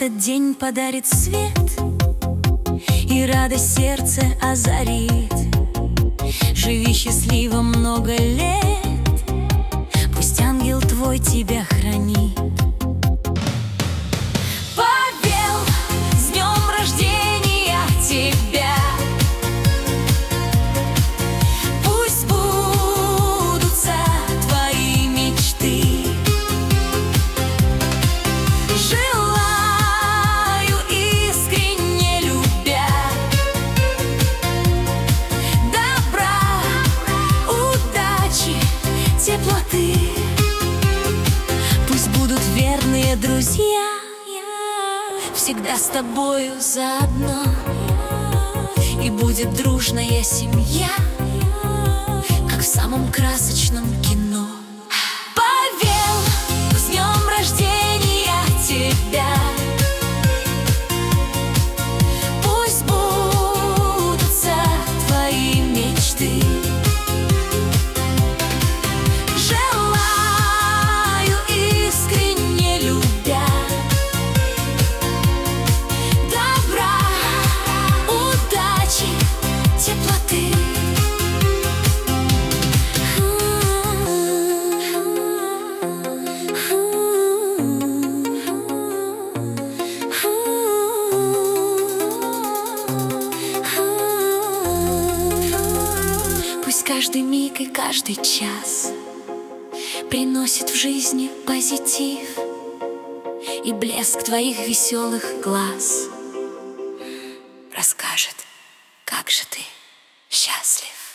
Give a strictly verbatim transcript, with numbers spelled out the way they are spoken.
этот день подарит свет и радость сердце озарит. Живи счастливо много лет, пусть ангел твой тебя хранит. Павел, с днем рождения тебя! Пусть сбудутся твои мечты. Желаю, искренне любя, добра, удачи, теплоты. Пусть будут верные друзья всегда с тобою заодно, и будет дружная семья, как в самом красочном кино. Павел, с днем рождения тебя! Пусть сбудутся твои мечты. Желаю, искренне любя, добра, удачи, теплоты. Пусть каждый миг и каждый час приносит в жизни позитив и блеск твоих веселых глаз расскажет, как же ты счастлив.